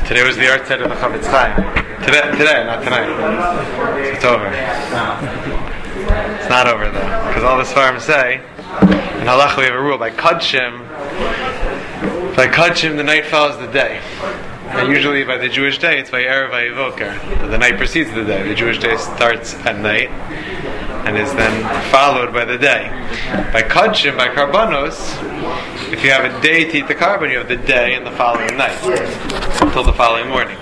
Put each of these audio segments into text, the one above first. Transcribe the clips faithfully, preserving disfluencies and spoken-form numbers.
Today was the art set of the Chavetz Chaim. Today, today, not tonight. So it's over. It's not over though, because all the Sfarim say in Halacha we have a rule: by Kodshim, by Kodshim the night follows the day. And usually by the Jewish day it's by Erev Vayivoker. The night precedes the day. The Jewish day starts at night and is then followed by the day. By Kodshim, by Karbanos, if you have a day to eat the carbon, you have the day and the following night until the following morning.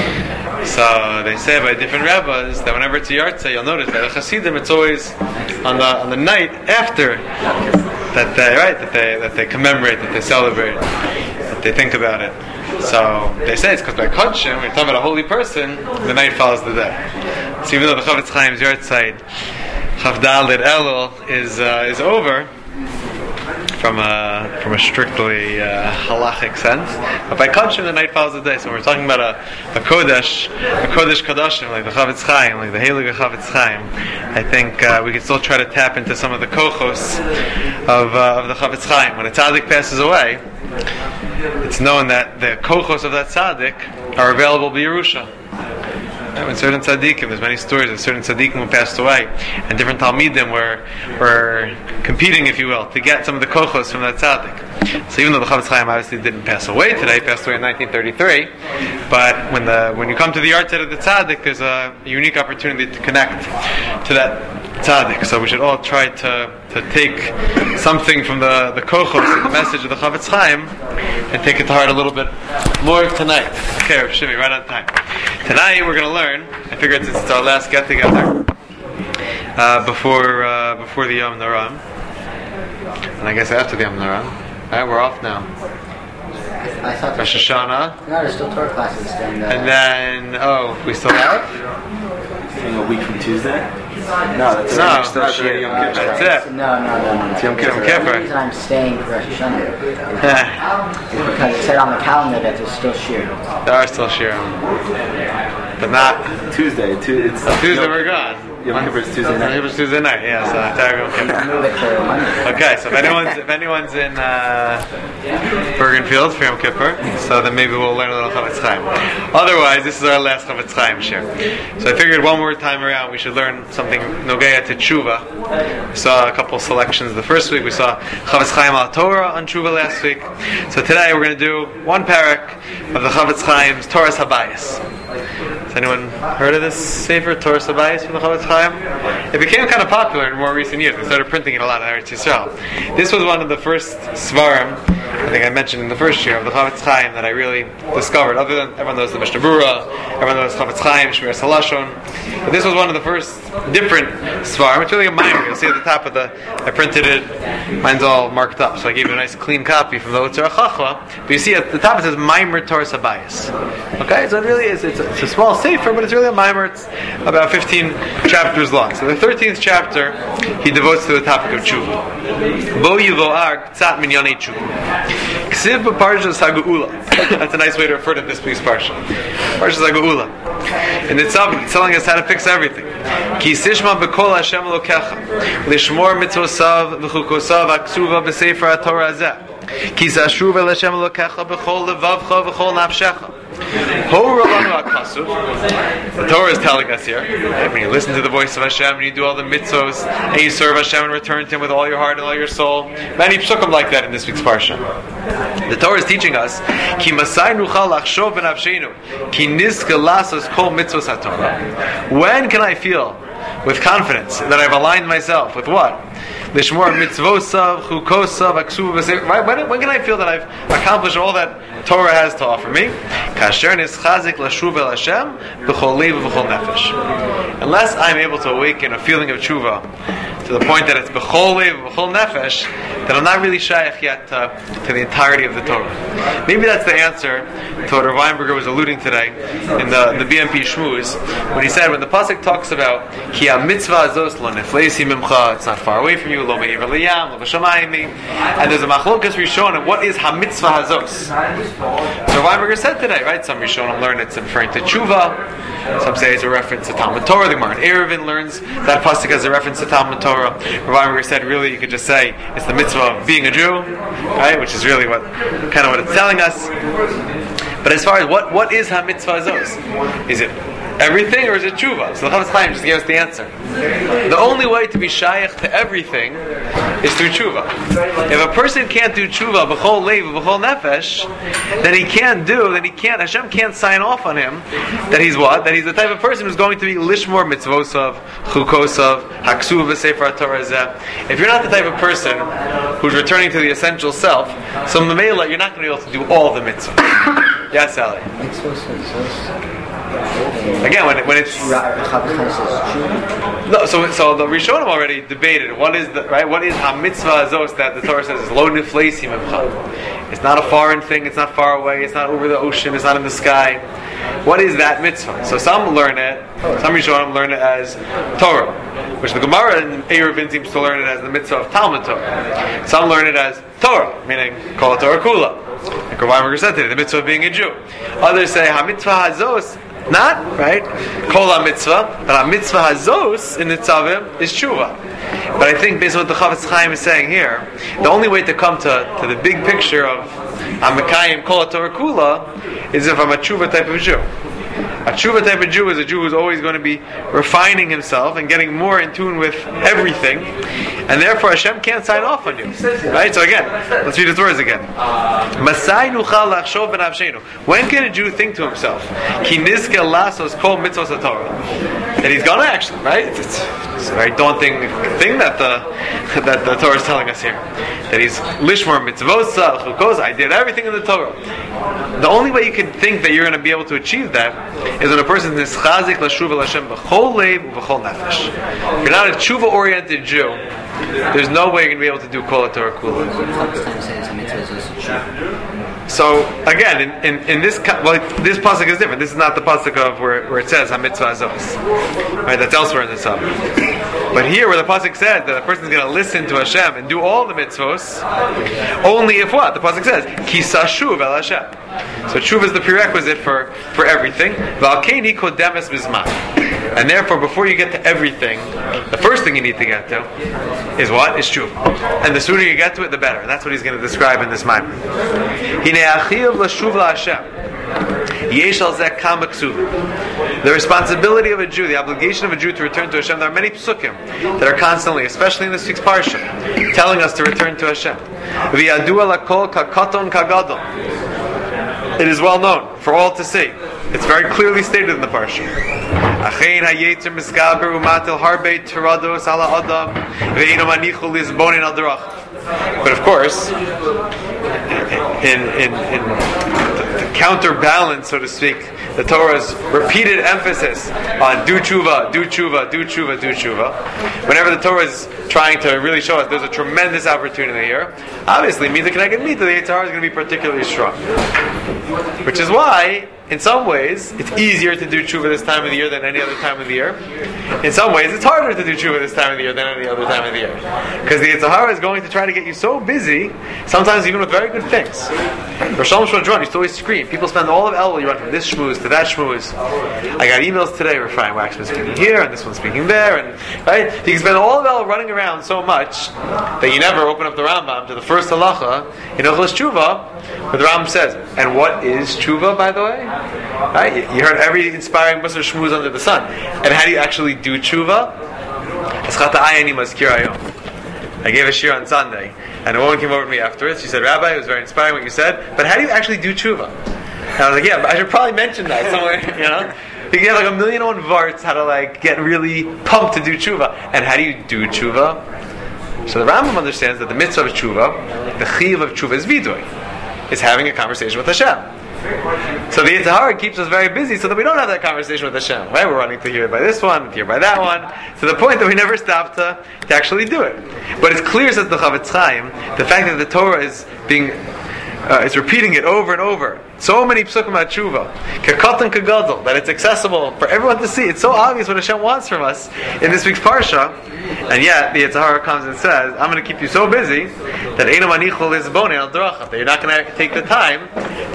So they say by different rabbis that whenever it's a Yartzeh, you'll notice that the Hasidim, it's always on the on the night after that they right that they that they commemorate, that they celebrate, that they think about it. So they say it's because by Kodshim, when you're talking about a holy person, the night follows the day. So even though the Chavetz Chaim's Yartzeit Chavdal Elul is uh, is over from a from a strictly uh, halachic sense, but by Kodshim the night follows the day. So when we're talking about a, a Kodesh, a Kodesh Kodashim like the Chavetz Chaim, like the Heilige Chavetz Chaim, I think uh, we can still try to tap into some of the kochos of uh, of the Chavetz Chaim. When a tzaddik passes away, it's known that the kochos of that tzaddik are available by Yerusha. When certain tzaddikim, there's many stories of certain tzaddikim who passed away, and different talmidim were were competing, if you will, to get some of the kochos from that tzaddik. So even though the Chavetz Chaim obviously didn't pass away today, he passed away in nineteen thirty-three, but when the when you come to the Yartzeit of the tzaddik, there's a unique opportunity to connect to that tzaddik. So we should all try to to take something from the the kochos, the message of the Chavetz Chaim, and take it to heart a little bit more tonight. Okay, Rav Shimi, right on time. Tonight we're going to learn. I figured since it's our last get together uh, before uh, before the Yom Naram, and I guess after the Yom Naram. Right, we're off now. I, I thought Rosh Hashanah. No, there's still Torah classes. And, uh, and then oh, we still have. A week from Tuesday? No, that's no, that's, that's, Yom Kippur. that's it. No, no, no, no. It's Yom Kippur. Yom Kippur. The reason I'm staying for Rosh Hashanah is because it said on the calendar that there's still shir. There are still shirim, but not Tuesday. Tu- it's Tuesday. Yom, We're gone. Yom Kippur is Tuesday Yom night. Kippur is Tuesday night. Yeah, so entire Yom Kippur. Move it to Monday. Okay, so if anyone's if anyone's in uh, Bergenfield for Yom Kippur, so then maybe we'll learn a little Chavetz Chaim. Otherwise, this is our last Chavetz Chaim share. So I figured one more time around we should learn something Nogeya to Tshuva. We saw a couple selections the first week. We saw Chavetz Chaim al Torah on Tshuva last week. So today we're going to do one parak of the Chavetz Chaim's Torah Habayis. Has anyone heard of this Sefer, Torah Habayis from the Chavetz Chaim? It became kind of popular in more recent years. They started printing it a lot in Eretz Yisrael. This was one of the first Svarim, I think I mentioned in the first year, of the Chavetz Chaim that I really discovered. Other than everyone knows the Mishnah Berurah, everyone knows Chavetz Chaim, Shmiras Halashon. But this was one of the first different Svarim. It's really a mimer. You'll see at the top of the, I printed it, mine's all marked up, so I gave you a nice clean copy from the Otzar Chachma. But you see at the top it says Mimer Torah Habayis. Okay, so it really is, it's a, it's a small sefer, but it's really a mimer. It's about fifteen chapters long. So the thirteenth chapter he devotes to the topic of tshuva. Bo yivoar k'tzat min yonei tshuva. Ksiv b'parshas ha'geula. That's a nice way to refer to this week's parsha. Parshas ha'geula. And it's up, it's telling us how to fix everything. Ki sishma b'kol Hashem Elokecha lishmor mitzvosav v'chukosav ha'ksuva b'sefer ha'torah hazeh. Ki zashuv el Hashem Elokecha b'chol levavcha v'chol nafshecha. The Torah is telling us here, right, when you listen to the voice of Hashem and you do all the mitzvos and you serve Hashem and return to Him with all your heart and all your soul. Many psukim like that in this week's parsha. The Torah is teaching us, Ki masai nuchal lachshov b'nafsheinu, Ki nizke lasos kol mitzvos haTorah. When can I feel with confidence that I've aligned myself with what? Lishmor mitzvosav, chukosav, aksuv b'sefer. When, when can I feel that I've accomplished all that Torah has to offer me? Kasher nischazik lashuv el Hashem b'chol leiv v'chol nefesh. Unless I'm able to awaken a feeling of tshuva to the point that it's b'chol leiv v'chol nefesh, then I'm not really shaykh yet to, to the entirety of the Torah. Maybe that's the answer to what Rav Weinberger was alluding today in the, the B M P Shmuz, when he said, when the pasuk talks about Ki ha-mitzvah azos lo nefleisi mimcha, it's not far away from you, lo me'iver liyam, lo b'shamayim, and there's a machlokas Rishonim, what is ha-mitzvah hazos? So Rav Weinberger said today, right, some Rishonim learn it's referring to tshuva, some say it's a reference to Talmud Torah, the Gemara in Eruvin learns that pasuk as a reference to Talmud Torah. Rav Weinberger said, really, you could just say it's the mitzvah of being a Jew, right, which is really what kind of what it's telling us. But as far as what, what is ha-mitzvah zos? Is it everything or is it tshuva? So the Chafetz Chaim just gave us the answer. The only way to be shaykh to everything is through tshuva. If a person can't do tshuva b'chol leiv b'chol nefesh, then he can't do, then he can't, Hashem can't sign off on him that he's what? That he's the type of person who's going to be lishmor mitzvosav, chukosav, haksuv v'sefer Torah zeh. If you're not the type of person who's returning to the essential self, so Mamela, you're not going to be able to do all the mitzvahs. Yes, Ali. Again, when it, when it's no, so so the Rishonim already debated what is the right, what is a mitzvah azos that the Torah says is lo nifleisim imcha. It's not a foreign thing. It's not far away. It's not over the ocean. It's not in the sky. What is that mitzvah? So some learn it. Some Rishonim learn it as Torah, which the Gemara in Eruvin seems to learn it as the mitzvah of Talmud Torah. Some learn it as Torah, meaning call it Torah Kula. Like Rav Weinberger said today, the mitzvah of being a Jew. Others say ha mitzvah hazos. Not, right? Kol ha-mitzvah. But ha-mitzvah hazos in the tzavim is tshuva. But I think based on what the Chafetz Chaim is saying here, the only way to come to, to the big picture of ha-mekayim kol ha-Torah kula is if I'm a tshuva type of Jew. A tshuva type of Jew is a Jew who's always going to be refining himself and getting more in tune with everything, and therefore Hashem can't sign off on you. Right? So again, let's read his words again. When can a Jew think to himself, Ki nizke lasos kol mitzvos haTorah, that he's going to actually, right? It's, it's a very daunting thing that the that the Torah is telling us here. That he's lishmor mitzvosa, chukos, I did everything in the Torah. The only way you can think that you're going to be able to achieve that is when a person is nischazik lashuva Hashem b'chol leiv u'b'chol nefesh. If you're not a tshuva-oriented Jew, there's no way you're going to be able to do kol Torah kula. So again, in, in, in this well, this pasuk is different. This is not the pasuk of where, where it says ha-mitzvah azos. Right, that's elsewhere in the sub. But here, where the pasuk says that a person is going to listen to Hashem and do all the mitzvos, only if what the pasuk says, ki sashuv el Hashem. So tshuva is the prerequisite for, for everything. V'alkeini kodemes bizman. And therefore, before you get to everything, the first thing you need to get to is what? Is tshuva. And the sooner you get to it, the better. And that's what he's going to describe in this mimer. Hine achiv l'shuv la'Hashem. The responsibility of a Jew, the obligation of a Jew to return to Hashem. There are many psukim that are constantly, especially in this week's parsha, telling us to return to Hashem. It is well known for all to see. It's very clearly stated in the parsha. But of course, in in in to counterbalance, so to speak, the Torah's repeated emphasis on do tshuva, do tshuva, do tshuva, do tshuva. Whenever the Torah is trying to really show us there's a tremendous opportunity here, obviously, Mita Keneged Mita, the Yetzer Hara is going to be particularly strong. Which is why, in some ways, it's easier to do tshuva this time of the year than any other time of the year. In some ways, it's harder to do tshuva this time of the year than any other time of the year. Because the Yetzer Hara is going to try to get you so busy, sometimes even with very good things. Rosh Hashanah used to always scream. People spend all of Elul, you run from this shmooze to that shmooze. I got emails today where Chaim Waxman speaking here, and this one's speaking there, and right? You can spend all of Elul running around so much that you never open up the Rambam to the first halacha in Hilchos Tshuva, where the Rambam says, and what is tshuva, by the way? Right? You heard every inspiring Musar shmooze under the sun. And how do you actually do tshuva? I gave a shir on Sunday, and a woman came over to me afterwards. She said, Rabbi, it was very inspiring what you said, but how do you actually do tshuva? And I was like, yeah, but I should probably mention that somewhere, you know? You get like a million and one varts how to like get really pumped to do tshuva. And how do you do tshuva? So the Rambam understands that the mitzvah of tshuva, the chiv of tshuva is vidui, is having a conversation with Hashem. So the Yetzer Hara keeps us very busy so that we don't have that conversation with Hashem. Right? We're running to here by this one, here by that one, to the point that we never stop to, to actually do it. But it's clear, says the Chafetz Chaim, the fact that the Torah is being uh, is repeating it over and over. So many psukim about tshuva, kekatan kegadol, that it's accessible for everyone to see. It's so obvious what Hashem wants from us in this week's parsha, and yet the Yetzer Hara comes and says, "I'm going to keep you so busy that eino manichol lizboni al dracham, that you're not going to take the time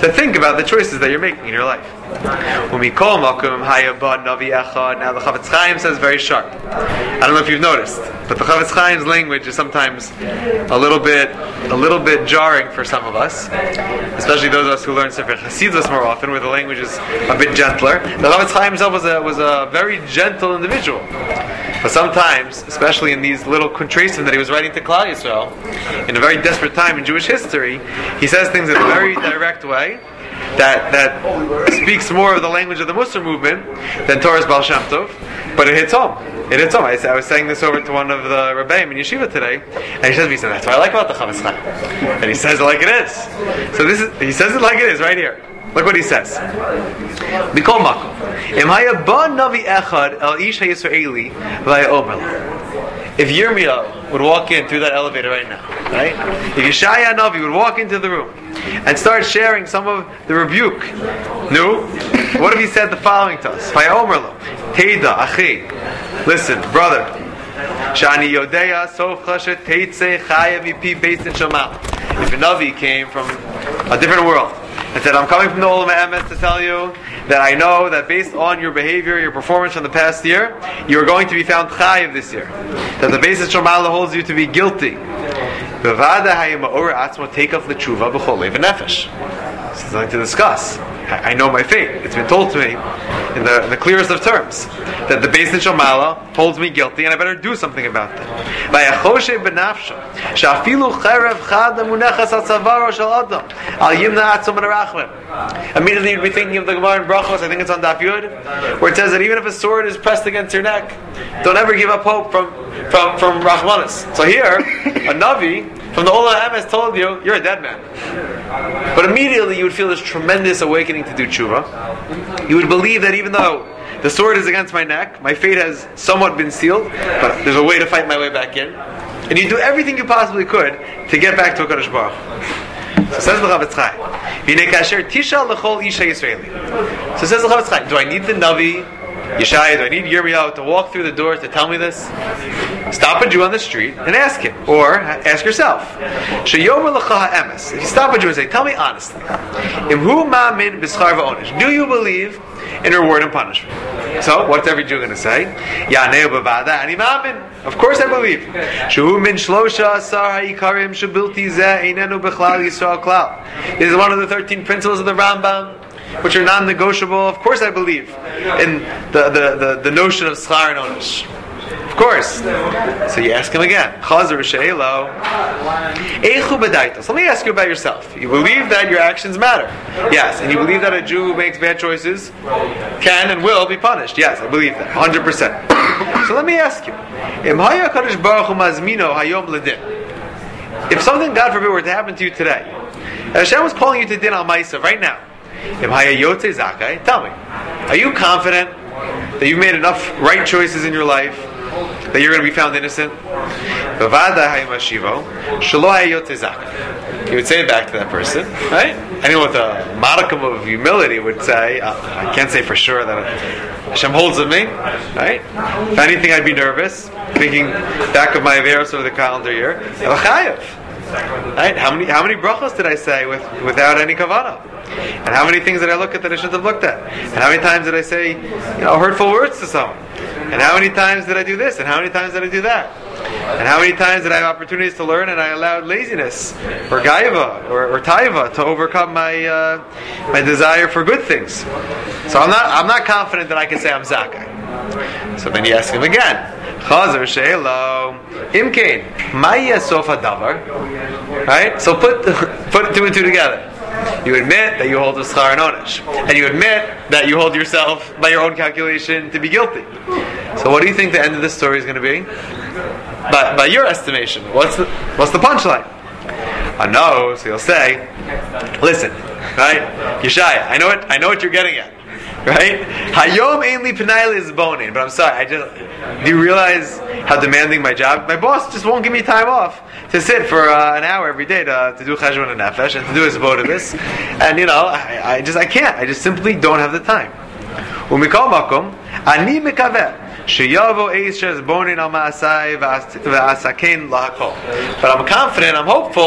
to think about the choices that you're making in your life. When we call Makum Hayabad Navi Echad, now the Chavetz Chaim says very sharp. I don't know if you've noticed, but the Chavetz Chaim's language is sometimes a little bit, a little bit jarring for some of us, especially those of us who learn Sefer Hasidus more often, where the language is a bit gentler. The Chavetz Chaim himself was a was a very gentle individual, but sometimes, especially in these little contrastim that he was writing to Klal Yisrael, in a very desperate time in Jewish history, he says things in a very direct way that that speaks more of the language of the Musar movement than Torah's Baal Shem Tov, but it hits home. It hits home. I, I was saying this over to one of the Rebbeim in Yeshiva today, and he says to me, "That's what I like about the Chavetz Chaim," and he says it like it is. So this is he says it like it is right here. Look what he says. B'kol makom, im haya ba navi echad el ish hayisraeli v'haya omer lo. If Yirmiyahu would walk in through that elevator right now, right? If Yeshaya Navi would walk into the room and start sharing some of the rebuke, no? What if he said the following to us? V'haya omer lo, Teida, achi, listen, brother, Shani yodeya sofcha sheteitze chaya mipi based in Shamal. If a Navi came from a different world and said, I'm coming from the Olam Emes to tell you that I know that based on your behavior, your performance from the past year, you are going to be found chayiv this year. That the basis of Shomala holds you to be guilty. Take off the tshuva b'chol lev nefesh. Something to discuss. I know my fate. It's been told to me in the, in the clearest of terms that the Beis Din Shomala holds me guilty, and I better do something about that. Immediately you'd be thinking of the Gemara in Brachos, I think it's on Daf Yud, where it says that even if a sword is pressed against your neck, don't ever give up hope from from from Rachmanis. So here, a Navi from the Olam Emes told you, you're a dead man. But immediately you would feel this tremendous awakening to do tshuva. You would believe that even though the sword is against my neck, my fate has somewhat been sealed, but there's a way to fight my way back in. And you do everything you possibly could to get back to HaKadosh Baruch Hu. So says the Chavetz Chaim, V'nei kasher tisha l'chol isha Yisraeli. So says the Chavetz Chaim, do I need the Navi, Yeshaya, do I need Yirmiyahu to walk through the door to tell me this? Stop a Jew on the street and ask him. Or ask yourself. Sheyomer l'cha ha'emes. If you stop a Jew and say, tell me honestly, Imhu ma'amin b'schar v'onish. Do you believe in reward and punishment? So, what's every Jew going to say? Ya'neu b'vada ani ma'amin. Of course I believe. Shehu min shlosha asar ha'ikarim shebilti zeh einenu b'chlal Yisrael klal. This is one of the thirteen principles of the Rambam, which are non-negotiable. Of course I believe in the, the, the, the notion of schar and onish. Of course. So you ask him again. Chazer v'she'elo. Eichu b'daitos. Let me ask you about yourself. You believe that your actions matter? Yes. And you believe that a Jew who makes bad choices can and will be punished? Yes, I believe that. one hundred percent. So let me ask you. Im haya kadosh baruch hu mazmino hayom l'din. If something, God forbid, were to happen to you today, and Hashem was calling you to din al ma'isa right now, Im haya yotze zakai, tell me, are you confident that you've made enough right choices in your life that you're going to be found innocent? You would say it back to that person, right? Anyone with a modicum of humility would say, uh, I can't say for sure that Hashem holds with me, right? If anything, I'd be nervous, thinking back of my averos over the calendar year. Right? How many how many brachos did I say with, without any kavanah? And how many things did I look at that I shouldn't have looked at? And how many times did I say, you know, hurtful words to someone? And how many times did I do this? And how many times did I do that? And how many times did I have opportunities to learn and I allowed laziness or gaiva or, or taiva to overcome my uh, my desire for good things? So I'm not I'm not confident that I can say I'm zakai. So then you ask him again. Chazer she'elo imkein ma'ya sofa davar. Right? So put put two and two together. You admit that you hold the schar and onish, and you admit that you hold yourself by your own calculation to be guilty. So what do you think the end of this story is going to be? By, by your estimation, what's the what's the punchline? I know, so you'll say, listen, right, Yeshaya, I know what I know what you're getting at, right? Hayom ainli penayli is boning, but I'm sorry, I just do you realize how demanding my job? My boss just won't give me time off to sit for uh, an hour every day to, to do cheshbon and nefesh and to do his this, and you know, I, I just I can't. I just simply don't have the time. Umikol makom ani mekaveh sheyavo eish shez bonin al ma'asai v'asakein lahakol. But I'm confident, I'm hopeful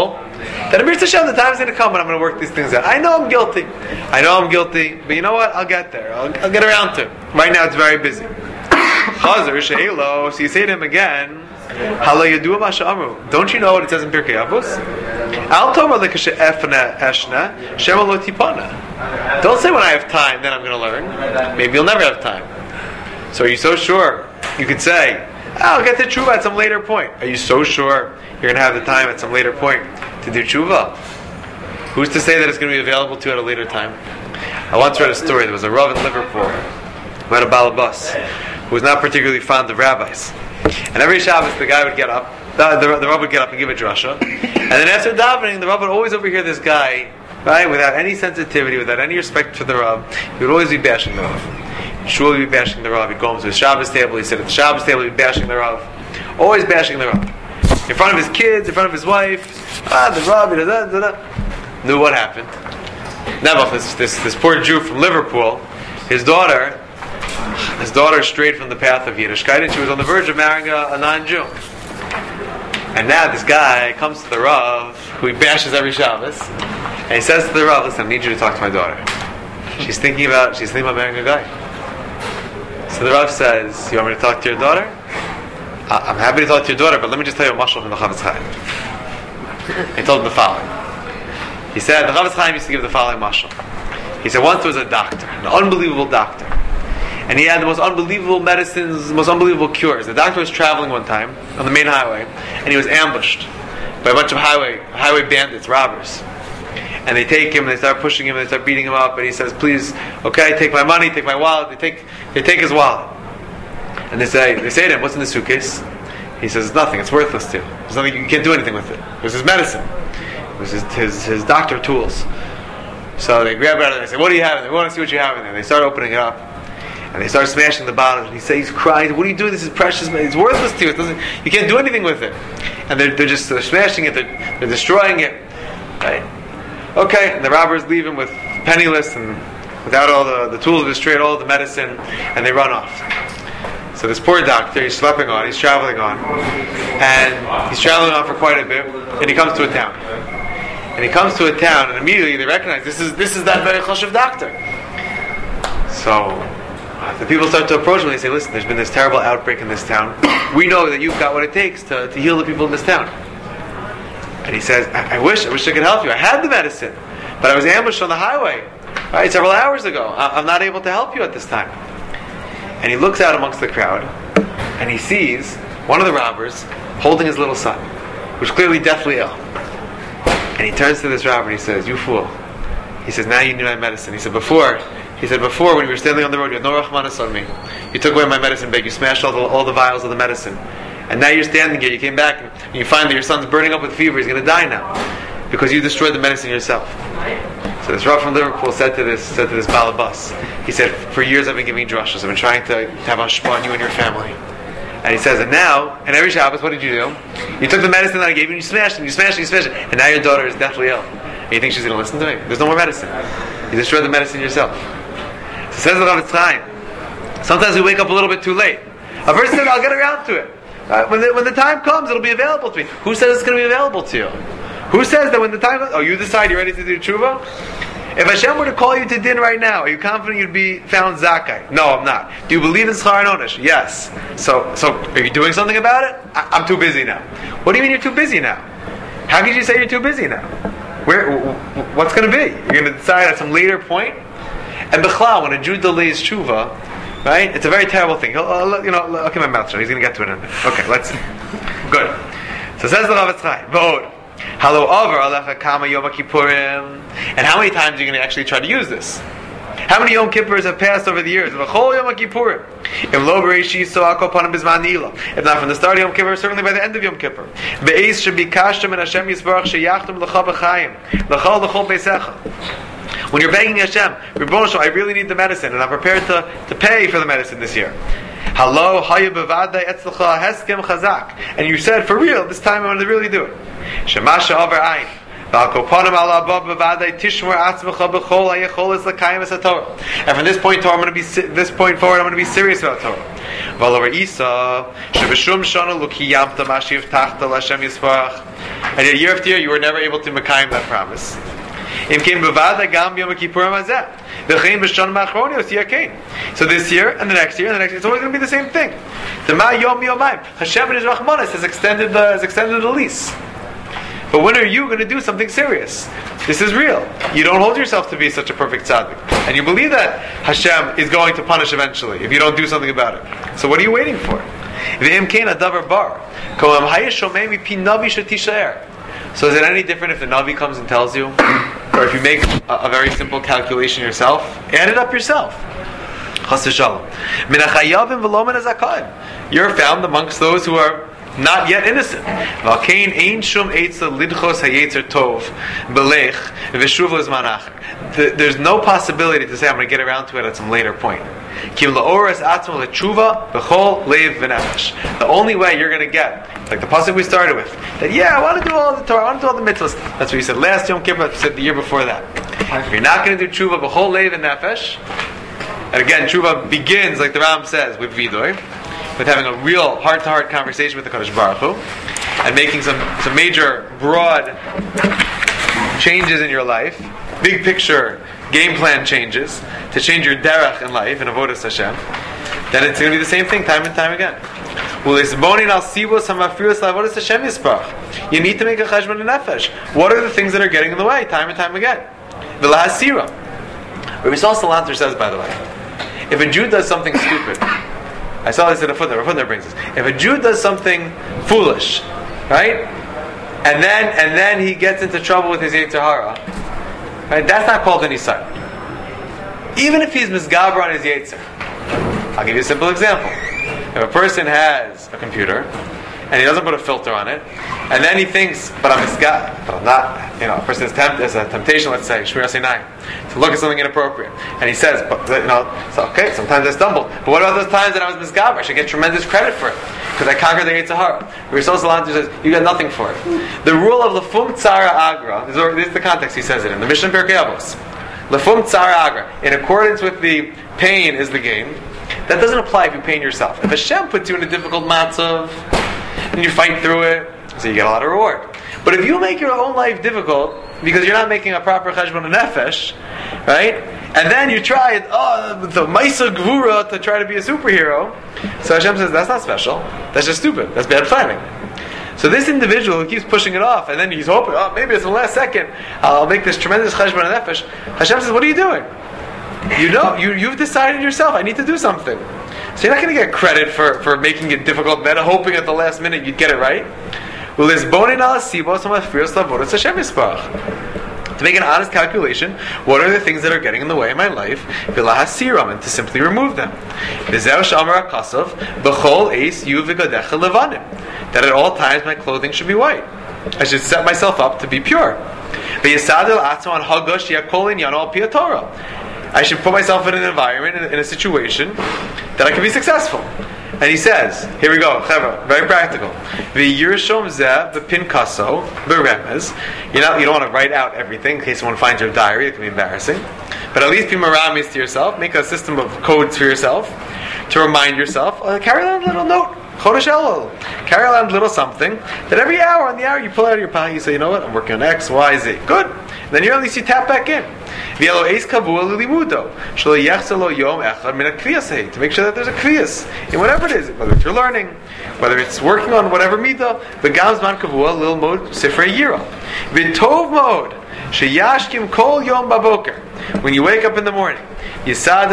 That Amir Hashem, the time's going to come when I'm going to work these things out. I know I'm guilty. I know I'm guilty, but you know what? I'll get there. I'll, I'll get around to it. Right now, it's very busy. Chazar she'elo. So you say to him again, Hala yadu masha amru. Don't you know what it says in Pirkei Avos? Al tomer lekashe efna eshna shema lo tipana. Don't say when I have time, then I'm going to learn. Maybe you'll never have time. So are you so sure? You could say, I'll get to tshuva at some later point. Are you so sure you're going to have the time at some later point to do tshuva? Who's to say that it's going to be available to you at a later time? I once read a story. There was a Rav in Liverpool who had a balabas who was not particularly fond of rabbis. And every Shabbos the guy would get up, the, the, the Rav would get up and give a drasha. And then after davening, the Rav would always overhear this guy, right, without any sensitivity, without any respect for the Rav. He would always be bashing the Rav. Surely be bashing the Rav. He'd go home to his Shabbos table. He'd sit at the Shabbos table. He'd be bashing the Rav. Always bashing the Rav. In front of his kids, in front of his wife. Ah, the Rav. Da, da, da, da. Knew what happened. Nebuch, this, this this poor Jew from Liverpool, his daughter, his daughter strayed from the path of Yiddishkeit, and she was on the verge of marrying a, a non-Jew. And now this guy comes to the Rav, who he bashes every Shabbos, and he says to the Rav, "Listen, I need you to talk to my daughter. She's thinking about she's thinking about marrying a guy." So the Rav says, "You want me to talk to your daughter? I'm happy to talk to your daughter, but let me just tell you a mashal from the Chavetz Chaim." He told him the following. He said, the Chavetz Chaim used to give the following mashal. He said, once there was a doctor, an unbelievable doctor, and he had the most unbelievable medicines, the most unbelievable cures. The doctor was traveling one time on the main highway, and he was ambushed by a bunch of highway highway bandits, robbers. And they take him, and they start pushing him, and they start beating him up, and he says, "Please, okay, take my money, take my wallet." They take they take his wallet. And they say they say to him, "What's in the suitcase?" He says, "It's nothing, it's worthless to you. There's nothing, you can't do anything with it. It was his medicine. It was his, his, his doctor tools." So they grab it out and they say, "What do you have in there? We want to see what you have in there." They start opening it up. And they start smashing the bottles. And he says, he's crying, "What are you doing? This is precious. It's worthless to you. It doesn't, you can't do anything with it." And they're, they're just they're smashing it. They're, they're destroying it. Right? Okay, and the robbers leave him with penniless and without all the, the tools of his trade, all the medicine, and they run off. So this poor doctor, he's schlepping on, he's traveling on, and he's traveling on for quite a bit, and he comes to a town. And he comes to a town, and immediately they recognize this is this is that very choshev doctor. So the people start to approach him and they say, "Listen, there's been this terrible outbreak in this town. We know that you've got what it takes to, to heal the people in this town." And he says, I, I wish, I wish I could help you. I had the medicine, but I was ambushed on the highway, right, several hours ago. I, I'm not able to help you at this time. And he looks out amongst the crowd, and he sees one of the robbers holding his little son, who's clearly deathly ill. And he turns to this robber and he says, "You fool." He says, "Now you need my medicine." He said, "Before, he said, before when you were standing on the road, you had no rachmanis on me. You took away my medicine bag. You smashed all the, all the vials of the medicine. And now you're standing here, you came back, and you find that your son's burning up with fever. He's going to die now because you destroyed the medicine yourself." So this Rav from Liverpool said to this said to this balabas, he said, "For years I've been giving drashas. I've been trying to have hashpah on you and your family." And he says, "And now, and every Shabbos, what did you do? You took the medicine that I gave you and you smashed it, and you smashed it, you smashed it. And now your daughter is deathly ill. And you think she's going to listen to me? There's no more medicine. You destroyed the medicine yourself." So says the Chavetz Chaim, sometimes we wake up a little bit too late. A person said, "I'll get around to it. Uh, when, the, when the time comes, it'll be available to me." Who says it's going to be available to you? Who says that when the time comes, oh, you decide you're ready to do tshuva? If Hashem were to call you to din right now, are you confident you'd be found zakai? No, I'm not. Do you believe in schar and onesh? Yes. So, so are you doing something about it? I, I'm too busy now. What do you mean you're too busy now? How could you say you're too busy now? Where? What's going to be? You're going to decide at some later point? And b'chlal, when a Jew delays tshuva, right? It's a very terrible thing. He'll, uh, you know, I'll keep my mouth shut. He's going to get to it in a minute. Okay, let's see. Good. So says the Chavetz Chaim, V'od, Halo over Alecha Kama Yom Kippurim. And how many times are you going to actually try to use this? How many Yom Kippurs have passed over the years? V'chol Yom Kippurim. If lo b'reishi so akol panim bizman nila. If not from the start of Yom Kippur, certainly by the end of Yom Kippur. Be'ez shebikashtem and Hashem Yisbarach sheyachtem l'cha b'chaim. L'chol l'chol beisecha. When you're begging Hashem, Rebbeinu Shalom, I really need the medicine, and I'm prepared to, to pay for the medicine this year. Hello, haya bevadai etzlecha heskem chazak. And you said, for real, this time I'm going to really do it. Shemasha over ayin. And from this point forward, I'm going to be this point forward, I'm going to be serious about Torah. And yet year after year, you were never able to makayim that promise. So this year and the next year and the next year, it's always going to be the same thing. Hashem in His Rahmanas has extended the has extended the lease. But when are you going to do something serious? This is real. You don't hold yourself to be such a perfect tzaddik, and you believe that Hashem is going to punish eventually if you don't do something about it. So what are you waiting for? So is it any different if the Navi comes and tells you? Or if you make a, a very simple calculation yourself? Add it up yourself. You're found amongst those who are not yet innocent. There's no possibility to say I'm going to get around to it at some later point. The only way you're going to get, like the pasuk we started with, that yeah, I want to do all the Torah, I want to do all the mitzvahs. That's what you said last Yom Kippur, you said the year before that. If you're not going to do tshuva b'chol leiv v'nefesh, and again, tshuva begins, like the Ram says, with vidoy, with having a real heart-to-heart conversation with the Kadosh Baruch Hu, and making some, some major, broad changes in your life, big picture, game plan changes, to change your derech in life, in avodas Hashem, then it's going to be the same thing time and time again. You need to make a cheshbon nefesh. What are the things that are getting in the way, time and time again? V'lahasira. Rabbi Yisrael Salanter says, by the way, if a Jew does something stupid, I saw this in a footnote. A footnote brings this. If a Jew does something foolish, right, and then and then he gets into trouble with his Yetzer Hara, right, that's not called an Isai. Even if he's misgaber on his Yetzer. I'll give you a simple example. If a person has a computer and he doesn't put a filter on it, and then he thinks, but I'm misgaber, but I'm not. You know, a person is tempt, there's a temptation, let's say, Shmir Sinai, to look at something inappropriate, and he says, but you know, so okay, sometimes I stumble, but what about those times that I was misgaber? I should get tremendous credit for it because I conquered the Yetzer Hara. Rasul Salanter says, you got nothing for it. The rule of Lefum Tzara Agra, this is the context he says it in the Mishnah Pirkei Avos. Lefum Tzara Agra, in accordance with the pain is the gain. That doesn't apply if you pain yourself. If Hashem puts you in a difficult matzav and you fight through it, so you get a lot of reward. But if you make your own life difficult because you're not making a proper cheshbon nefesh, right? And then you try it, oh, the Maisa Gvura to try to be a superhero. So Hashem says, that's not special. That's just stupid. That's bad planning. So this individual who keeps pushing it off, and then he's hoping, oh, maybe it's the last second, I'll make this tremendous cheshbon nefesh. Hashem says, what are you doing? You know, you, you've decided yourself, I need to do something. So you're not going to get credit for, for making it difficult, then hoping at the last minute you'd get it right. To make an honest calculation, what are the things that are getting in the way of my life, and to simply remove them. That at all times my clothing should be white. I should set myself up to be pure. I should put myself in an environment, in, in a situation, that I can be successful. And he says, here we go, Chevra, very practical. V'yirshom zeh v'pinkaso b'remez. You know, you don't want to write out everything in case someone finds your diary. It can be embarrassing. But at least be maramis to yourself. Make a system of codes for yourself to remind yourself. Uh, carry on a little note. Chodesh Elul. Carry around a little something that every hour on the hour you pull out of your pocket. You say, you know what? I'm working on X, Y, Z. Good. And then you at least you tap back in. To make sure that there's a kviyas in whatever it is, whether it's you're learning, whether it's working on whatever midah. V'gam zman kavua lil mod sifrei yira. V'tov mod sheyashkim kol yom baboker. When you wake up in the morning, have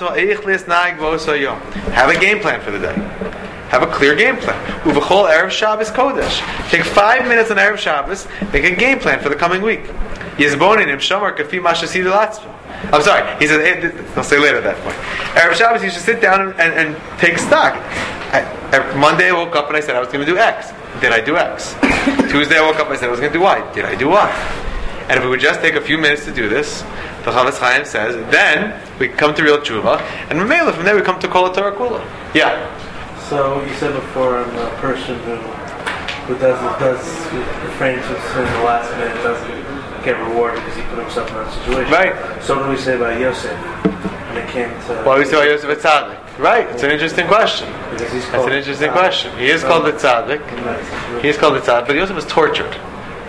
a game plan for the day. Have a clear game plan. Uvechol erev Shabbos kodesh. Take five minutes on erev Shabbos. Make a game plan for the coming week. Yizbonin im shamar kafi mashasidi latzva. I'm sorry. He says. I'll say later at that point. Erev Shabbos, you should sit down and, and, and take stock. I, Monday I woke up and I said I was going to do X. Did I do X? Tuesday I woke up and I said I was going to do Y. Did I do Y? And if we would just take a few minutes to do this, the Chavetz Chaim says, then we come to real tshuva, and from there we come to Kol Torah Kula. Yeah. So you said before, I'm a person who who does does refrain from sin in the last minute, doesn't get rewarded because he put himself in that situation. Right. So what do we say about Yosef when it came to? What do we say about Yosef at Tzaddik? Right. It's an interesting question. That's an interesting question. He is called the Tzaddik. He is called the Tzaddik, but Yosef was tortured.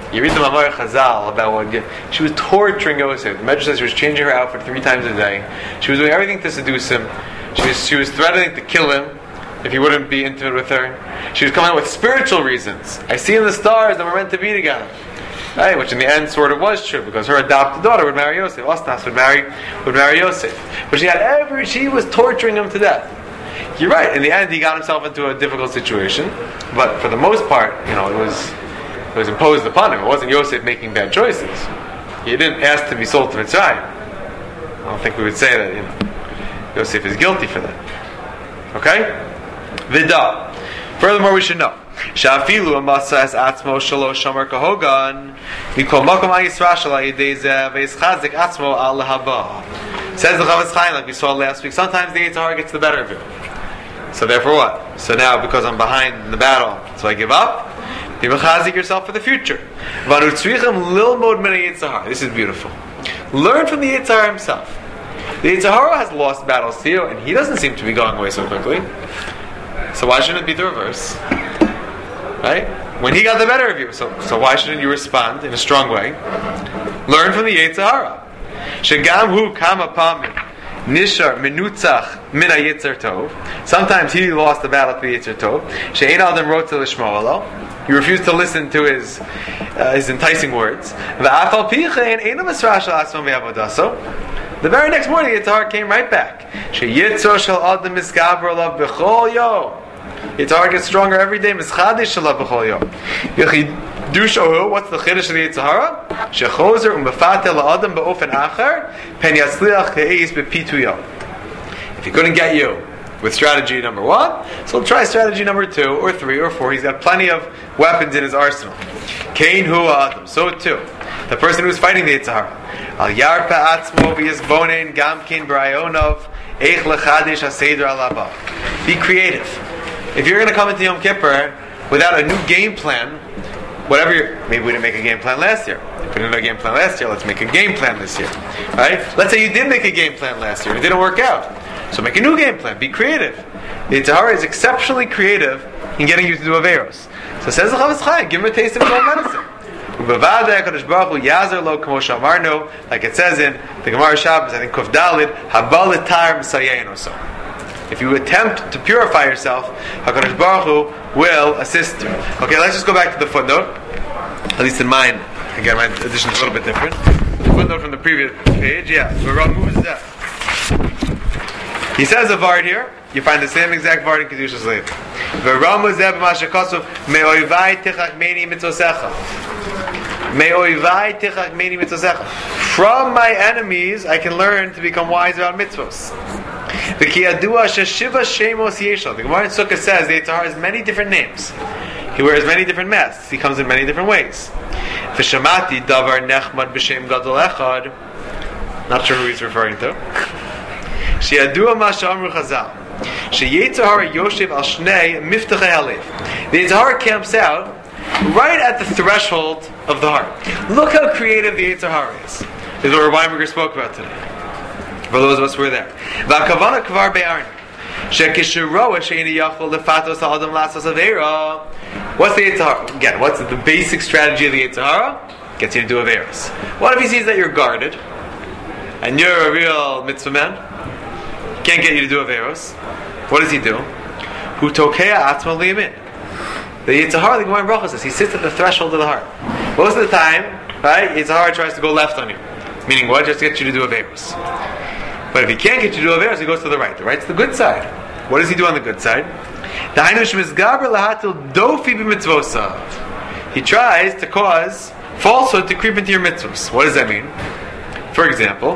You read the Mamar Chazal about what she was torturing Yosef. The Medrash says she was changing her outfit three times a day. She was doing everything to seduce him. She was, she was threatening to kill him if he wouldn't be intimate with her. She was coming out with spiritual reasons. I see in the stars that we're meant to be together. Right? Which in the end sort of was true, because her adopted daughter would marry Yosef. Osnas would marry would marry Yosef. But she had every she was torturing him to death. You're right. In the end, he got himself into a difficult situation. But for the most part, you know, it was it was imposed upon him. It wasn't Yosef making bad choices. He didn't ask to be sold to Mitzrayim. I don't think we would say that, you know, Yosef is guilty for that. Okay? Vida. Furthermore, we should know. Shafilu amasas atzmo shalosh shamar kahogan mikol makom ayisrashal ayideze veischazik atzmo al haba. Says the Chavetz Chaim, like we saw last week. Sometimes the Yetzer Hara gets the better of you. So therefore, what? So now, because I'm behind in the battle, so I give up. You mechazik yourself for the future. Vanu tzrichem lilmod min Yetzer Hara. This is beautiful. Learn from the Yetzer Hara himself. The Yetzer Hara has lost battles to you, and he doesn't seem to be going away so quickly. So why shouldn't it be the reverse? Right? When he got the better of you, so so why shouldn't you respond in a strong way? Learn from the Yetzer Hara. Shegam hu kama pamim nishar menutzach min hayetzer tov. Sometimes he lost the battle to the Yetzer Tov. She'ein adam wrote to lishmo alo. He refused to listen to his uh, his enticing words. Va'afal pichein einam esrashal asmam ve'avodaso. The very next morning, Yetzer Hara came right back. She'yitzor shel adam misgaber alav b'chol yom. Yetzer Hara gets stronger every day. Mischadish shalav b'chol yom. Yechidushohu. What's the chiddush of the Yetzer Hara? Shechozer umbefatel la'adam ba'ofen acher pen yatzliach ke'eis b'pitu yom. If he couldn't get you with strategy number one, so he'll try strategy number two, or three, or four. He's got plenty of weapons in his arsenal. Kain hu adam. So too, the person who's fighting the Yetzer Hara. Al yarpa atzmo v'yizbonen gamkin b'rayonov eich lechadish haseder alaba. Be creative. If you're going to come into Yom Kippur without a new game plan, whatever you're, maybe we didn't make a game plan last year. If we didn't make a game plan last year, let's make a game plan this year. Right? Let's say you did make a game plan last year. It didn't work out. So make a new game plan. Be creative. The Yetzer Hara is exceptionally creative in getting you to do Averos. So says the Chavetz Chaim, give him a taste of his own medicine. Like it says in the Gemara Shabbos, I think Kuf Dalid, Habalitar M'sayein. If you attempt to purify yourself, HaKadosh Baruch Hu will assist you. Okay, let's just go back to the footnote. At least in mine, again, my edition is a little bit different. The footnote from the previous page, yeah. He says a vart here. You find the same exact vart in Kedushas Lev. V'ramu zeh b'mashakosov me'oivai tichak meini mitzosecha. Me'oivai tichak meini mitzosecha. From my enemies, I can learn to become wise about mitzvos. The Kiyadua Sheshiva Shemos Yeshal. The Gemara in Sukkah says the Yetzer Hara has many different names. He wears many different masks. He comes in many different ways. V'shamati davar nechmad b'shem gadol echad. Not sure who he's referring to. Sheyadua ma she'amru Chazal. Sheyetzer Hara yoshev al shnei miftachei halev. The Yetzer Hara camps out right at the threshold of the heart. Look how creative the Yetzer Hara is. This is what Rabbi Weinberger spoke about today. For those of us who were there. V'akavana kvar be'arni. Shekishuroa she'ini yachol lefatos ha'adam lasos aveira. What's the Yetzer Hara? Again, what's the basic strategy of the Yetzer Hara? Gets you to do Averos. What if he sees that you're guarded, and you're a real mitzvah man? He can't get you to do Averos. What does he do? Hu tokea atzmo liyamin. The Yetzer Hara, the Gemara in Brachos says, he sits at the threshold of the heart. Most of the time, right, Yetzer Hara tries to go left on you. Meaning what? Just to get you to do Averos. But if he can't get you to do Averos, he goes to the right. The right's the good side. What does he do on the good side? He tries to cause falsehood to creep into your mitzvahs. What does that mean? For example,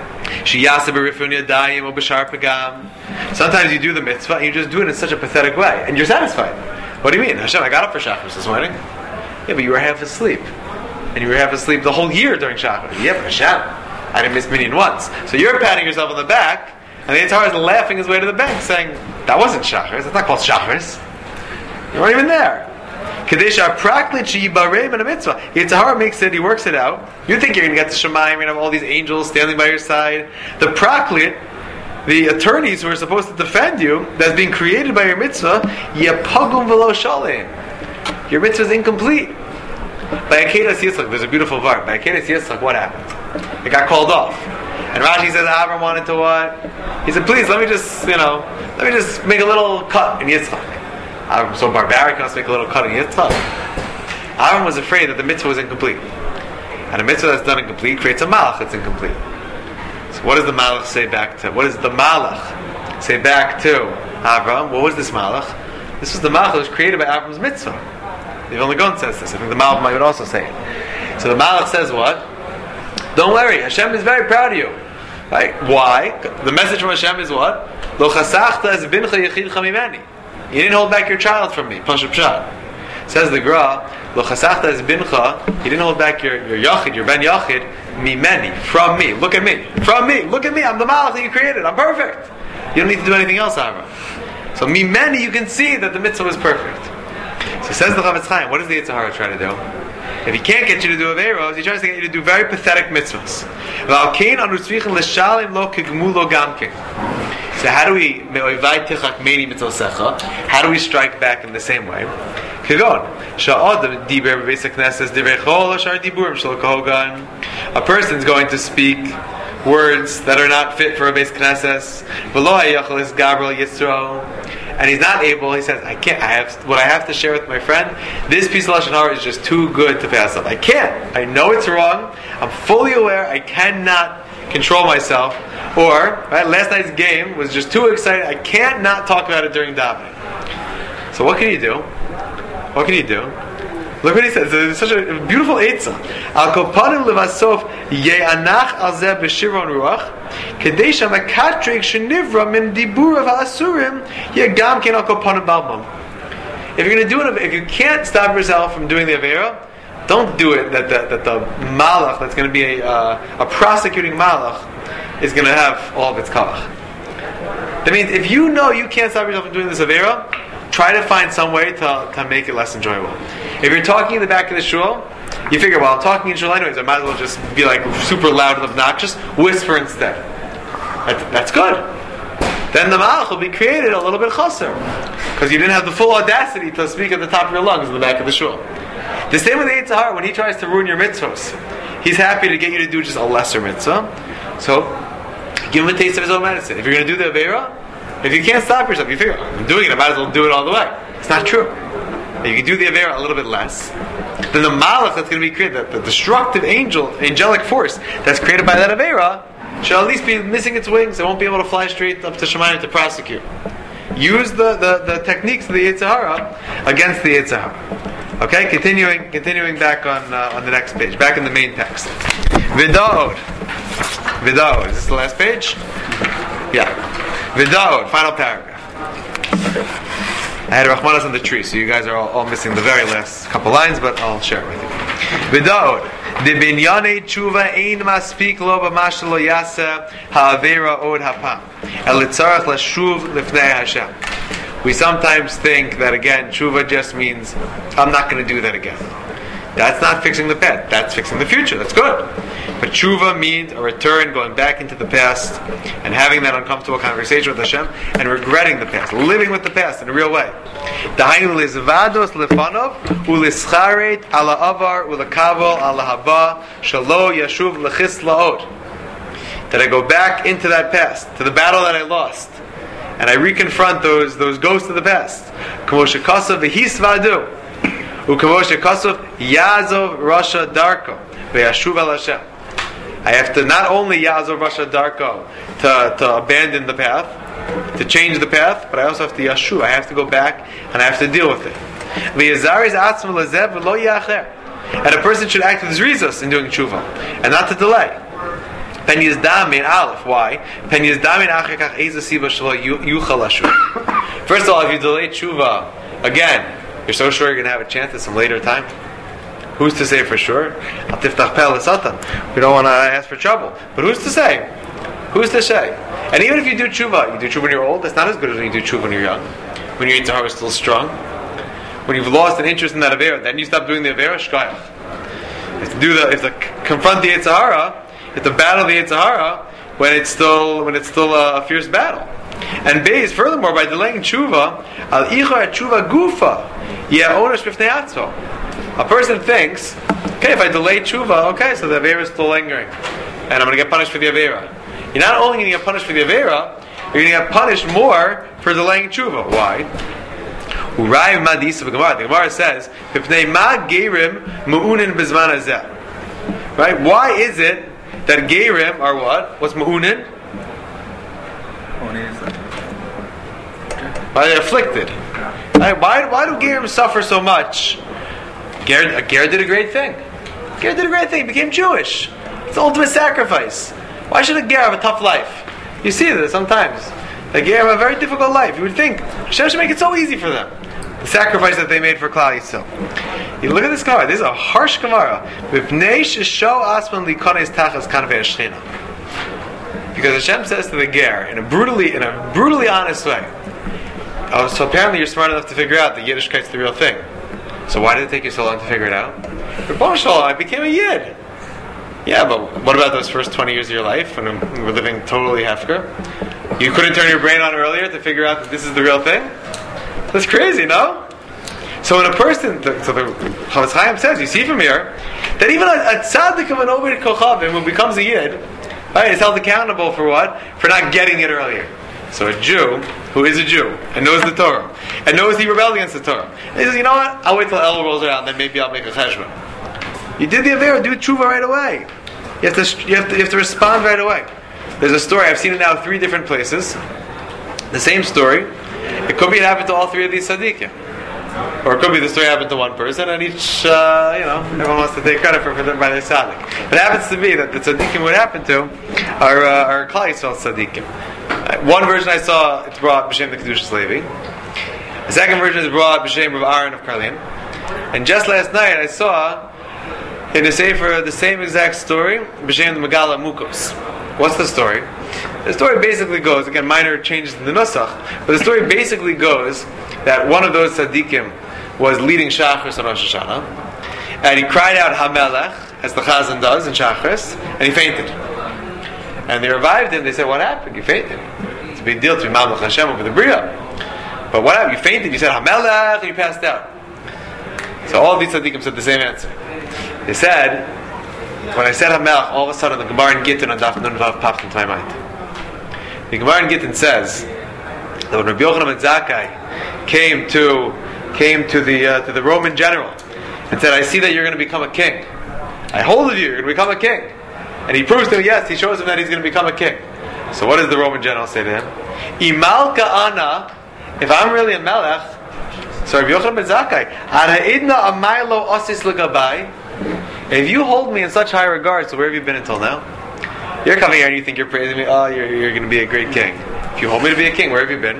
sometimes you do the mitzvah and you just do it in such a pathetic way, and you're satisfied. What do you mean? Hashem, I got up for Shacharis this morning. Yeah, but you were half asleep. And you were half asleep the whole year during Shacharis. Yeah, but Hashem, I didn't miss minyan once. So you're patting yourself on the back, and the Yetzer Hara is laughing his way to the bank, saying, that wasn't Shacharis, that's not called Shacharis. You weren't even there. Kadesha praklit sheyibarei in a mitzvah. Yetzer Hara makes it, he works it out. You think you're going to get to Shemayim, you're going to have all these angels standing by your side. The praklit, the attorneys who are supposed to defend you, that's being created by your mitzvah, yepagum v'lo shalim. Your mitzvah is incomplete. By Akedas Yitzchak, there's a beautiful part. By Akedas Yitzchak, what happened? It got called off. And Rashi says Avram wanted to what? He said, please, let me just, you know, let me just make a little cut in Yitzchak. Avram so barbaric, let's make a little cut in Yitzchak. Avram was afraid that the mitzvah was incomplete. And a mitzvah that's done incomplete creates a malach that's incomplete. So what does the malach say back to? What does the malach say back to Avram? What was this malach? This was the malach that was created by Avram's mitzvah. The Vilna Gaon says this. I think the malach might also say it. So the malach says what? Don't worry, Hashem is very proud of you. Right? Why? The message from Hashem is what? Lo chasachta es bincha yechidcha mimeni. You didn't hold back your child from me. Pashup pshat. Says the Gra, Lo chasachta es bincha. You didn't hold back your, your yachid, your ben yachid, mimeni, from me. Look at me. From me. Look at me. I'm the malach that you created. I'm perfect. You don't need to do anything else, Avram. So mimeni, you can see that the mitzvah is perfect. So says the Chavetz Chaim, what does the Yetzer Hara try to do? If he can't get you to do Averos, he tries to get you to do very pathetic mitzvahs. So how do we how do we strike back in the same way? A person's going to speak words that are not fit for a Beis Knesses, and he's not able. He says, "I can't. I have what I have to share with my friend. This piece of lashon hara is just too good to pass up. I can't. I know it's wrong. I'm fully aware. I cannot control myself. Or right, last night's game was just too exciting. I can't not talk about it during davening. So what can you do? What can you do? Look what he says. It's such a beautiful eitzah. Al kopanim levasof ye'anach al zeh b'shivron ruach kedei shamakatrik shenivra min dibur of ha'asurim yegam ken al kopanim balmam. If you're going to do it, if you can't stop yourself from doing the avera, don't do it. That the, that the malach that's going to be a, uh, a prosecuting malach is going to have all of its kavach. That means if you know you can't stop yourself from doing this avera, try to find some way to, to make it less enjoyable. If you're talking in the back of the shul, you figure, well, I'm talking in shul anyways, I might as well just be like super loud and obnoxious. Whisper instead. That's, that's good. Then the malach will be created a little bit chaser, because you didn't have the full audacity to speak at the top of your lungs in the back of the shul. The same with the Yetzer Hara. When he tries to ruin your mitzvahs, he's happy to get you to do just a lesser mitzvah. So, give him a taste of his own medicine. If you're going to do the avera, if you can't stop yourself, you figure, I'm doing it, I might as well do it all the way. It's not true. If you can do the avera a little bit less, then the malach that's going to be created, the, the destructive angel, angelic force that's created by that avera, shall at least be missing its wings. It won't be able to fly straight up to Shemayim to prosecute. Use the, the, the techniques of the Yetzer Hara against the Yetzer Hara. Okay, continuing continuing back on uh, on the next page, back in the main text. Vida'od. Vida'od. Is this the last page? Yeah. Vida'od, final paragraph. I had Rahmanas on the tree, so you guys are all, all missing the very last couple lines, but I'll share it with you. Vida'od. De binyane tshuva ein maspik lo b'masha lo yaseh ha'avera od hapam el tzarach lashuv lifnei Hashem. We sometimes think that again tshuva just means I'm not going to do that again. That's not fixing the past. That's fixing the future. That's good. But tshuva means a return, going back into the past, and having that uncomfortable conversation with Hashem, and regretting the past, living with the past in a real way. Dahainu lizvados lefanov ulischaret ala avar ulakavol ala haba shalo yashuv lechis laod. That I go back into that past, to the battle that I lost, and I reconfront those those ghosts of the past. Kamo shekasav v'his v'adu. Ukavoshe Kosov Yazov Rasha Darko Ve'ashuv al Hashem. I have to not only Yazov Rasha Darko to, to abandon the path, to change the path, but I also have to Yashuv. I have to go back and I have to deal with it. Ve'yazariz atzma lezev v'lo yacher. And a person should act with zrizos in doing tshuva and not to delay. Pen yizdam in aleph. Why? Pen yizdam in achekach eza siva shelo yuchal ashuv. First of all, if you delay tshuva again, you're so sure you're going to have a chance at some later time? Who's to say for sure? We don't want to ask for trouble. But who's to say? Who's to say? And even if you do tshuva, you do tshuva when you're old, that's not as good as when you do tshuva when you're young. When your Yetzer Hara is still strong. When you've lost an interest in that avera, then you stop doing the avera, shkayach. You have to do the, you have to confront the Yetzer Hara, you have to battle the Yetzer Hara when it's still, when it's still a, a fierce battle. And Beis, furthermore, by delaying tshuva, al ichar tshuva gufa, yeah, onesh b'fnei atzvo. A person thinks, okay, if I delay tshuva, okay, so the avera is still lingering, and I'm going to get punished for the avera. You're not only going to get punished for the avera, you're going to get punished more for delaying tshuva. Why? The Gemara says, right? Why is it that gerim are what? What's ma'unin? Why they're afflicted? Right? Why, why do gerim suffer so much? Ger, Ger did a great thing. Ger did a great thing. He became Jewish. It's the ultimate sacrifice. Why should a Ger have a tough life? You see this sometimes. The Ger have a very difficult life. You would think Hashem should make it so easy for them. The sacrifice that they made for Klal Yisrael. You look at this Gemara. This is a harsh Gemara. Because Hashem says to the Ger in a brutally, in a brutally honest way. Oh, so apparently you're smart enough to figure out that Yiddishkeit's the real thing. So why did it take you so long to figure it out? Rebbeinu Shalom, I became a Yid. Yeah, but what about those first twenty years of your life when you were living totally hefker? You couldn't turn your brain on earlier to figure out that this is the real thing? That's crazy, no? So when a person, so the Chavetz Chaim says, you see from here, that even a, a tzaddik of an Ovid Kochavim who becomes a Yid, right, is held accountable for what? For not getting it earlier. So a Jew who is a Jew and knows the Torah and knows he rebelled against the Torah, and he says, you know what? I'll wait till El rolls around, then maybe I'll make a cheshbon. You did the avera, do tshuva right away. You have to, you have to, you have to respond right away. There's a story I've seen it now three different places. The same story. It could be it happened to all three of these tzaddikim, or it could be the story happened to one person, and each, uh, you know, everyone wants to take credit for for them by their tzaddik. But it happens to be that the tzaddikim would happen to are uh, are Klal Yisrael tzaddikim. One version I saw, it's brought b'shem the Kedushas Levi. The second version is brought b'shem Rav Aaron of Karlin. And just last night I saw in the Sefer the same exact story b'shem the Megala Mukos. What's the story? The story basically goes, again, minor changes in the Nusach, but the story basically goes that one of those tzaddikim was leading Shachris on Rosh Hashanah, and he cried out Hamelech, as the Chazan does in Shachris, and he fainted. And they revived him. They said, what happened? You fainted. It's a big deal to be Mamlech Hashem over the Bria. But what happened? You fainted. You said Hamelech, and you passed out. So all of these tzaddikim said the same answer. They said, when I said Hamelech, all of a sudden the Gemara in Gittin on Daf Nun Vav popped into my mind. The Gemara in Gittin says that when Rabbi Yochanan ben Zakkai came to came to the uh, to the Roman general and said, I see that you're going to become a king. I hold of you, you're going to become a king. And he proves to him, yes, he shows him that he's going to become a king. So what does the Roman general say to him? Imalka ana, if I'm really a melech, so Rabbi Yochanan ben Zakkai, Ara'idna amaylo osis l'gabai, if you hold me in such high regard, so where have you been until now? You're coming here and you think you're praising me, oh, you're, you're going to be a great king. If you hold me to be a king, where have you been?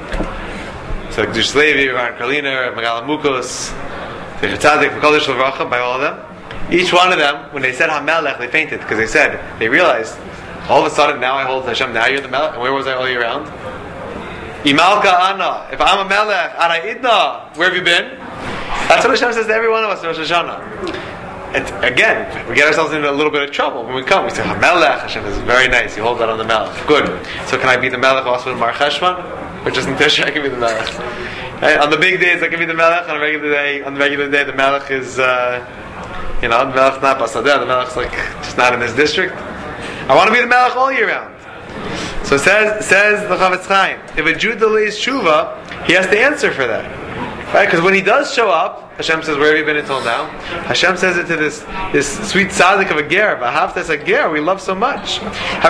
So Kedushas Levi, Aaron Karliner, Megala Mukos, Tzadik, V'Kodesh L'Vracha, by all of them. Each one of them, when they said HaMelech, they fainted because they said, they realized, all of a sudden now I hold Hashem, now you're the Melech, and where was I all year round? Imalka Ana, if I'm a Melech, Ara Idna, where have you been? That's what Hashem says to every one of us in Rosh Hashanah. And again, we get ourselves into a little bit of trouble when we come. We say, HaMelech, Hashem is very nice, you hold that on the Melech. Good. So can I be the Melech also in Mar Cheshvan? Or just in Tishrei I can be the Melech? Right? On the big days I can be the Melech, on a regular day, on the regular day the Melech is, uh, you know, the Melech's not Basadeh, the Melech's like, just not in this district. I want to be the Melech all year round. So says says the Chavetz Chaim, if a Jew delays Tshuva, he has to answer for that. Right? Because when he does show up, Hashem says, where have you been until now? Hashem says it to this this sweet tzaddik of a ger, v'ahavtas a ger, we love so much.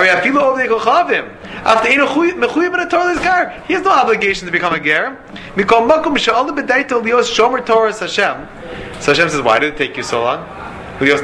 He has no obligation to become a ger. So Hashem says, why did it take you so long? He goes,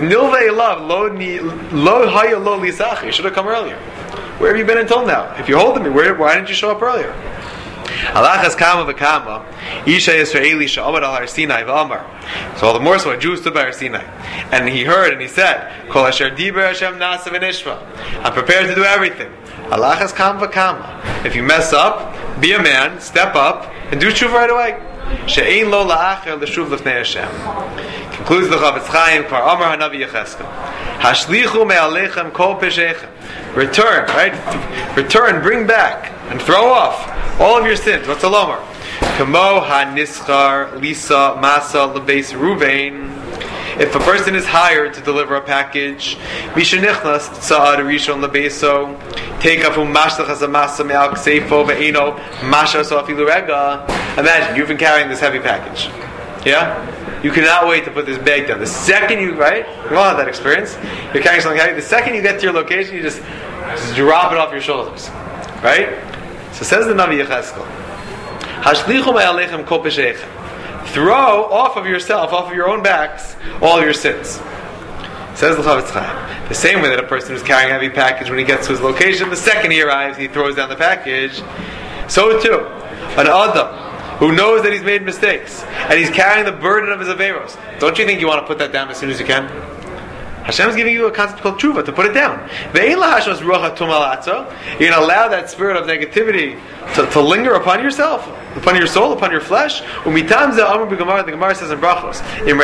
you should have come earlier. Where have you been until now? If you're holding me, where, why didn't you show up earlier? Alachas kama v'kama, Isha Yisraeli sha'amad al Har Sinai v'amar. So all the more so, a Jew stood by Har Sinai, and he heard and he said, Kol asher diber Hashem nasa v'nishma. I'm prepared to do everything. Alachas kama v'kama. If you mess up, be a man, step up, and do tshuva right away. She'ein lo la'acher l'shuv l'fnei Hashem. Concludes the Chavetz Chaim, Kvar Amar Hanavi Yecheskel. Hashlichu me'alechem kol pesheichem. Return, right? Return, bring back, and throw off all of your sins. What's the lomar? Kamo ha-nischar lisa masa lebeis Ruvain. If a person is hired to deliver a package, Mishanichnas Tza'ad Rishon Lebeso, take up from Mashlach Azamasa Me'al Kseifo Ve'eno Masha Sofilu Rega. Imagine you've been carrying this heavy package. Yeah? You cannot wait to put this bag down. The second you, right? We all have that experience. You're carrying something heavy. The second you get to your location, you just, just drop it off your shoulders. Right? So says the Navi Yecheskel, Hashlichu me'alechem kol pesheichem. Throw off of yourself, off of your own backs, all your sins. Says the Chavetz Chaim. The same way that a person who's carrying a heavy package, when he gets to his location, the second he arrives, he throws down the package. So too, an Adam who knows that he's made mistakes and he's carrying the burden of his averos. Don't you think you want to put that down as soon as you can? Hashem is giving you a concept called tshuva, to put it down. You're going to allow that spirit of negativity to, to linger upon yourself, upon your soul, upon your flesh. The Gemara says in Brachos,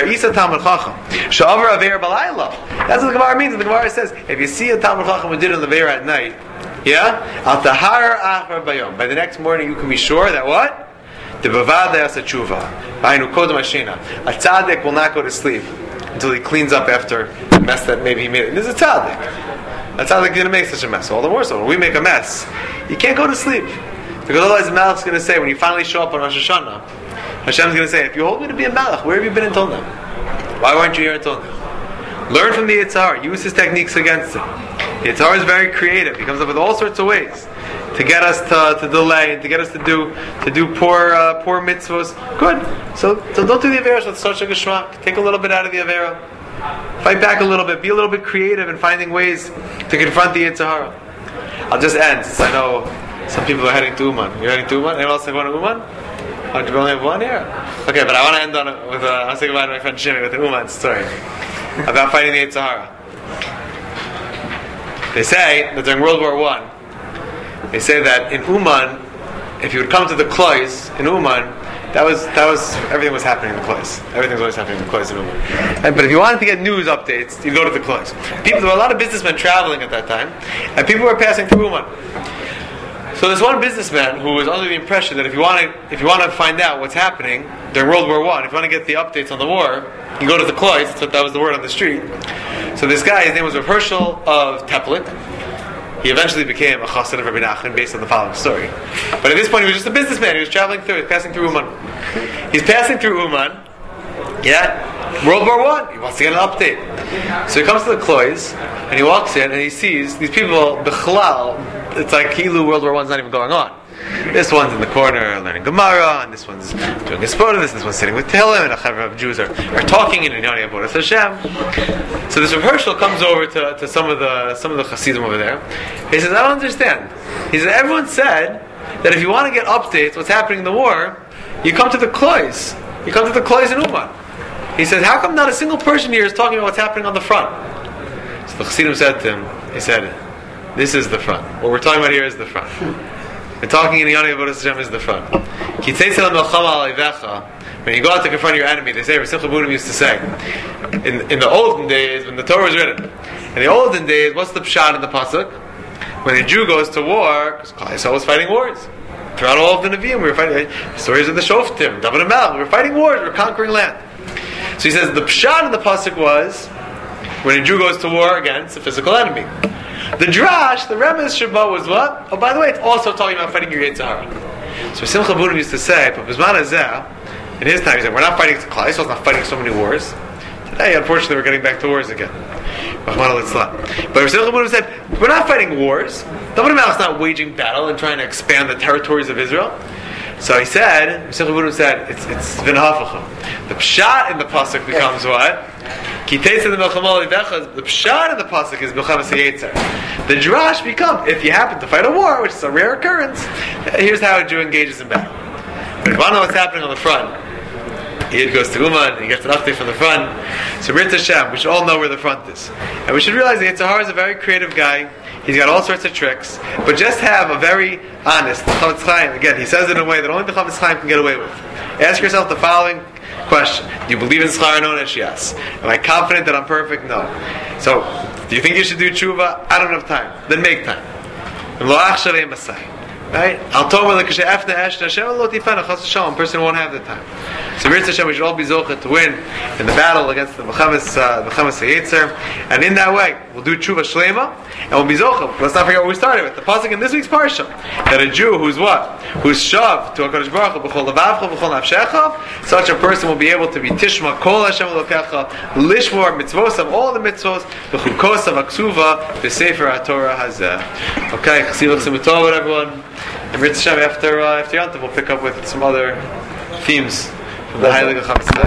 that's what the Gemara means. The Gemara says, if you see a Talmud Chacham who did an aveira at night, yeah, by the next morning you can be sure that what? The bavada as a tshuva. A tzaddik will not go to sleep until he cleans up after the mess that maybe he made. This is a tzaddik. A tzaddik didn't make such a mess. All the more so when we make a mess, you can't go to sleep, because otherwise the Malach's going to say, when you finally show up on Rosh Hashanah, Hashem's going to say, if you hold me to be a Malach, where have you been until now? Why weren't you here until now? Learn from the Yetzer Hara. Use his techniques against it. The Yetzer Hara is very creative. He comes up with all sorts of ways to get us to, to delay and to get us to do to do poor uh, poor mitzvahs. Good. So so don't do the averos with such a geschmack. Take a little bit out of the avera. Fight back a little bit. Be a little bit creative in finding ways to confront the Yetzer Hara. I'll just end, since I know some people are heading to Uman. You're heading to Uman? Anyone else going to Uman? Oh, do we only have one here? Okay, but I want to end on a, with a, I want to say goodbye to my friend Shimmy with the Uman story about fighting the Yetzer Hara. They say that during World War One, they say that in Uman, if you would come to the Klois in Uman, that was that was everything was happening in the Klois. Everything was always happening in the Klois in Uman. And, but if you wanted to get news updates, you'd go to the Klois. People, there were a lot of businessmen traveling at that time, and people were passing through Uman. So there's one businessman who was under the impression that if you want to, if you want to find out what's happening during World War One, if you want to get the updates on the war, you go to the Klois. So that was the word on the street. So this guy, his name was Rav Herschel of Teplik. He eventually became a chassid of Rabbi Nachman based on the following story. But at this point, he was just a businessman. He was traveling through, he was passing through Uman. He's passing through Uman. Yeah, World War One. He wants to get an update. So he comes to the Klois and he walks in and he sees these people. Bichlal, it's like Kilu World War One's not even going on. This one's in the corner learning Gemara, and this one's doing his photo. This, this one's sitting with Tehillim, and a chevra of Jews are, are talking in Inyani Avodas Hashem. So this Rav Herschel comes over to, to some of the some of the Hasidim over there. He says, I don't understand. He says, everyone said that if you want to get updates, what's happening in the war, you come to the Klois. You come to the Klois in Uman. He says, how come not a single person here is talking about what's happening on the front? So the Hasidim said to him, he said, this is the front. What we're talking about here is the front. And talking in the Yoni Avodas Hashem is the front. When you go out to confront your enemy, they say, Rav Simcha Bunim used to say, in, in the olden days, when the Torah was written, in the olden days, what's the pshat in the pasuk? When a Jew goes to war, because Klal Yisrael was fighting wars. Throughout all of the Nevi'im, we were fighting, the stories of the Shoftim, David and Mal, we were fighting wars, we were conquering land. So he says, the pshat in the pasuk was, when a Jew goes to war against a physical enemy. The drash, the remez Shabbat was what? Oh, by the way, it's also talking about fighting your Yetzer Hara. So Simcha Bunim used to say, but Bizman Hazeh, in his time, he said, we're not fighting Klal Yisrael, not fighting so many wars. Today, unfortunately, we're getting back to wars again. But Simcha Bunim said, we're not fighting wars. David Melech is not waging battle and trying to expand the territories of Israel. So he said, Simcha Bunim said, it's it's v'nahafacha. The pshat in the pasuk becomes what? The pshat in the pasuk is Milchemes HaYetzer. The drash becomes, if you happen to fight a war, which is a rare occurrence, here's how a Jew engages in battle. But if you want to know what's happening on the front, he goes to Uman and he gets an update from the front. So Brit Hashem, we should all know where the front is. And we should realize that Yetzer Hara is a very creative guy. He's got all sorts of tricks. But just have a very honest, the Chavetz Chaim, again, he says it in a way that only the Chavetz Chaim can get away with. Ask yourself the following question. Do you believe in Schar Nonesh? Yes. Am I confident that I'm perfect? No. So, do you think you should do tshuva? I don't have time. Then make time. Right? Al Tova l'kashe efna eshna Hashem lo tifana chas v'shalom. Person won't have the time. So Mirz Hashem, we should all be zocheh to win in the battle against the Mechamas uh, Mechamas Yetzer, and in that way we'll do tshuva shlema and we'll be zocheh. Let's not forget what we started with. The pasuk in this week's parsha that a Jew who's what, who's shav to Hakadosh Baruch Hu b'chol levavcha b'chol nafshecha, such a person will be able to be tishma kol Hashem Elokecha, lishmor mitzvos of all the mitzvos, b'chukos of aksuva b'sefer HaTorah hazeh. Okay, chesivach simitov everyone. And Mirz Hashem, after uh, after Yom Tov, we'll pick up with some other themes from the Heilige Chametz.